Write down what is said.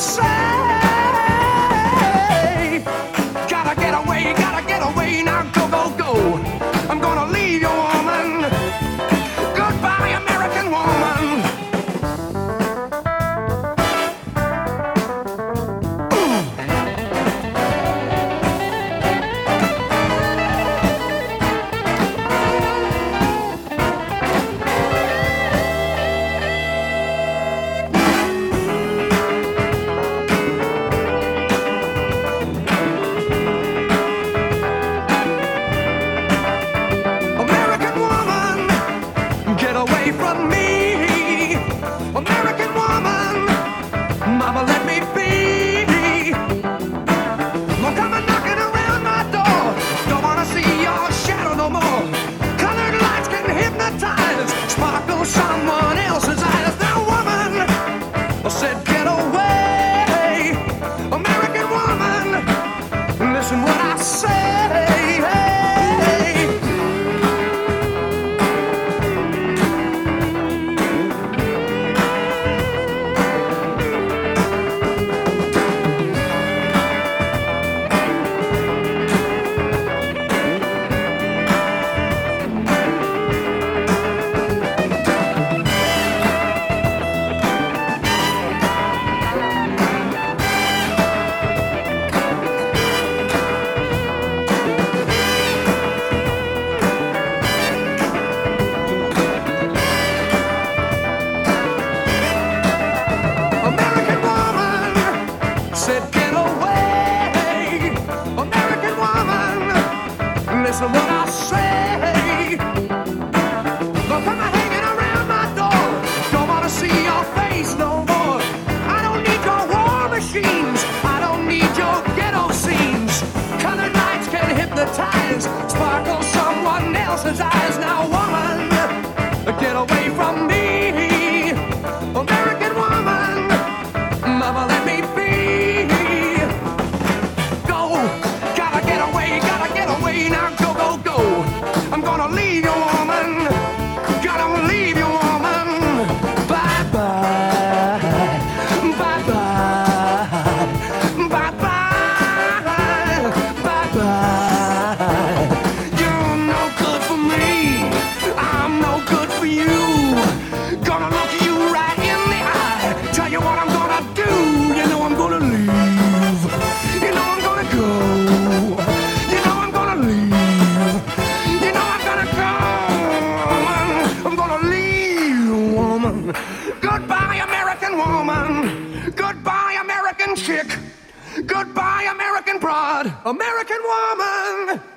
say. Gotta get away, now go, go, go. I'm gonna leave you, woman. Goodbye, American woman. Get away from me, American woman. Mama, let me be. Don't come a knocking around my door. Don't wanna see your shadow no more. Colored lights can hypnotize, sparkle someone else's eyes. Now, woman, I said get away, American woman. Listen what I say. Said get away, American woman. Listen what I say. Don't come hanging around my door. Don't wanna see your face no more. I don't need your war machines. I don't need your ghetto scenes. Colored lights can hypnotize, sparkle someone else's eyes. Now, woman, get away from me, American woman. Mama, let me be. Now go, go, go. I'm gonna leave you, woman. Gotta leave you, woman. Bye bye. Bye bye. Bye bye. Bye bye. You're no good for me. I'm no good for you. Gonna look you right in the eye. Tell you what I'm gonna do. You know I'm gonna leave. You know I'm gonna go. Goodbye, American woman. Goodbye, American chick. Goodbye, American broad. American woman.